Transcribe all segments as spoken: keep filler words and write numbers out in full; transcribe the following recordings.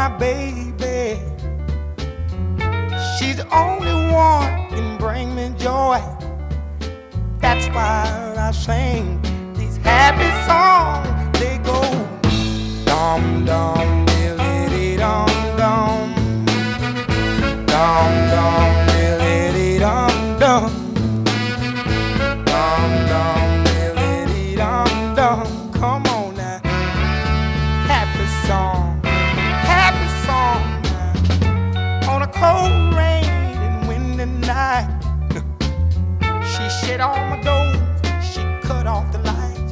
my baby. She's the only one can bring me joy. That's why I sing these happy songs. They go dum dum diddly dum dum, dum dum diddly dum dum, dum dum diddly dum dum. Come on now, happy song, happy song now. On a cold rain and windy night, she shut all my doors, she cut off the lights.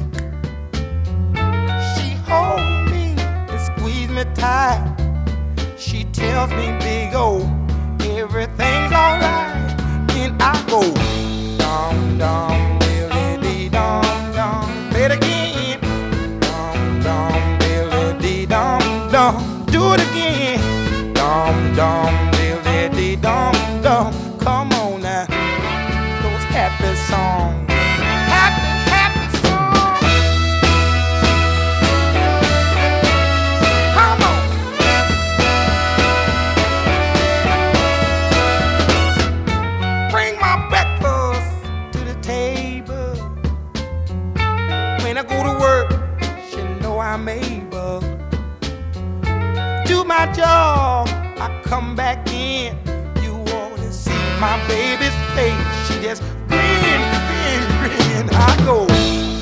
She hold me and squeeze me tight. She tells me, big O, everything's alright. Then I go dum dum diddly dum dum. Play it again. Dum dum diddly dum dum. Do it again. Dum dum diddly dum dum. Come on now. Happy song, happy, happy song. Come on. Bring my breakfast to the table. When I go to work, she know I'm able. Do my job, I come back in. You ought to see my baby's face. She just grin, grin, grin. I go